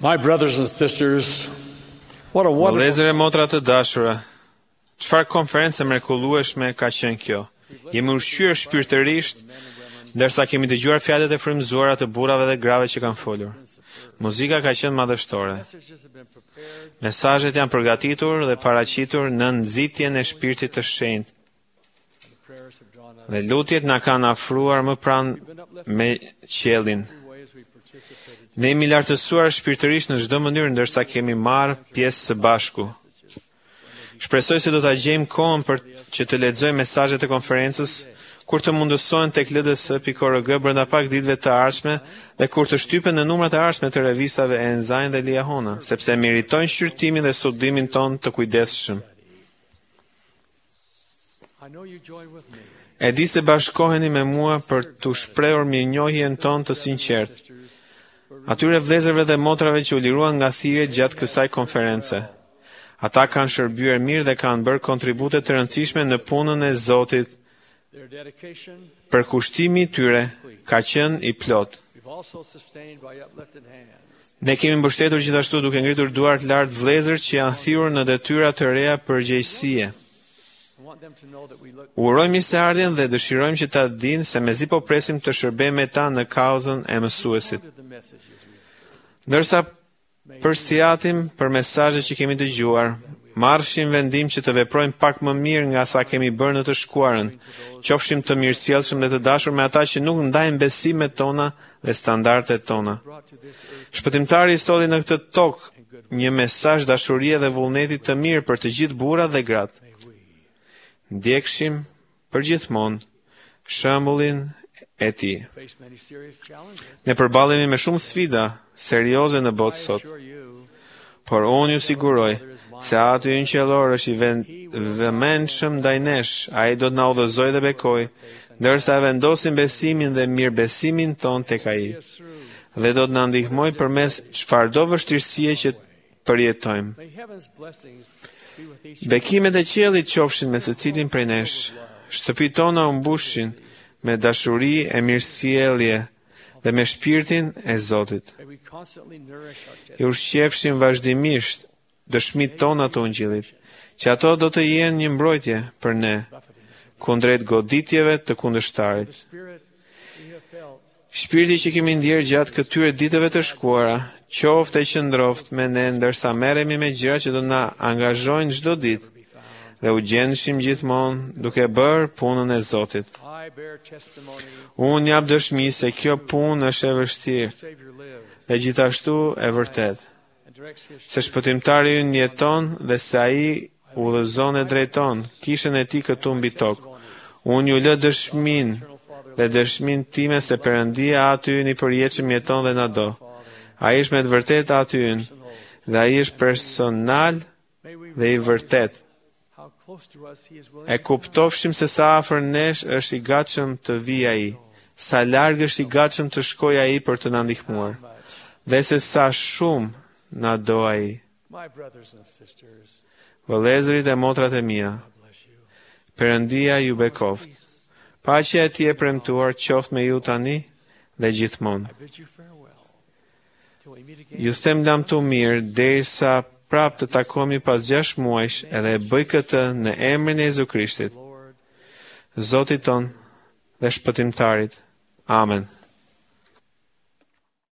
My brothers and sisters, what a wonderful... Vëllezër e motra të dashura, çfarë konferencë mrekullueshme ka qenë kjo. Jemi ushqyer shpirtërisht, ndërsa kemi dëgjuar fjalët e frymëzuara të burrave dhe grave që kanë folur. Muzika ka qenë madhështore. Mesazhet janë përgatitur dhe paraqitur në nxitjen e shpirtit të shenjtë. Dhe lutjet na kanë afruar më pranë me qiellin. Ne jemi lartësuar shpirtërisht në çdo mënyrë ndërsa kemi marrë pjesë së bashku. Shpresoj se do ta gjejmë kohën për që të lexojmë mesazhet e konferencës kur të mundësohen tek LDS.org brenda pak ditëve të ardhshme dhe kur të shtypen në numrat e ardhshme të revistave Ensign dhe Liahona, sepse meritojnë shqyrtimin dhe studimin ton të kujdesshëm. E di se bashkoheni me mua për të shprehur mirënjohjen tonë të sinqertë atyre vëllezërve dhe motrave që u liruan nga thirrjet gjatë kësaj konference. Ata kanë shërbyer mirë dhe kanë bërë kontribute të rëndësishme në punën e Zotit. Përkushtimi i tyre ka qenë i plot. Ne kemi mbështetur gjithashtu duke ngritur duart lart vëllezër që janë thirrur në detyra të reja përgjegjësie. Urojmë mirëseardhjen dhe dëshirojmë që ta dinë se mezi po presim të shërbejmë me ta në kauzën e mësuesit. Ndërsa përsiatim për mesazhet që kemi dëgjuar, marrshim vendim që të veprojmë pak më mirë nga sa kemi bërë në të shkuarën, qofshim të mirësjellshëm dhe të dashur me ata që nuk ndajnë besimet tona dhe standardet tona. Shpëtimtari i solli në këtë tokë një mesazh dashurie dhe vullneti të mirë për të gjithë burrat dhe gratë. Ndjekshim përgjithmonë shembullin e tij. Ne përballemi me shumë sfida serioze në botë sot, por unë ju siguroj se Aty në qellor është i vëmendshëm ndaj nesh, ai do të na udhëzojë dhe bekojë, ndërsa vendosim besimin dhe mirëbesimin ton tek ai, dhe do të na ndihmojë përmes çfarëdo vështirësie që përjetojmë. Bekimet e qiellit qofshin me secilin prej nesh. Shtëpitë tona u mbushin me dashuri e mirësjellje dhe me shpirtin e Zotit. I ushqefshim vazhdimisht dëshmitë tona të Ungjillit, që ato do të jenë një mbrojtje për ne kundrejt goditjeve të kundërshtarit. Shpirti që kemi ndjerë gjatë këtyre ditëve të shkuara, qoftë e qëndroft me ne ndërsa merremi me gjëra që do na angazhojnë çdo ditë dhe u gjendeshim gjithmonë duke bërë punën e Zotit. Unë jap dëshmi se kjo punë është e vështirë dhe gjithashtu e vërtet, se shpëtimtari ynë jeton dhe se ai udhëzon e drejton kishën e tij këtu mbi tokë. Unë ju lë dëshmin dhe dëshmin time se Perëndia Aty ynë i përjetshëm jeton dhe na do. Ai është me të vërtetë Aty ynë dhe ai është personal dhe i vërtet. E kuptofshim se sa afër nesh është i gatshëm të vijë ai, sa larg është i gatshëm të shkojë ai për të na ndihmuar, dhe se sa shumë na do ai. Vëllezërit e motrat e mia, Perëndia ju bekoft. Paqja e tij e premtuar qoftë me ju tani dhe gjithmonë. Ju them lamtu mirë derisa prap të takohemi pas 6 muajsh edhe bëj këtë në emrin e Jezu Krishtit, Zotit ton dhe Shpëtimtarit. Amen.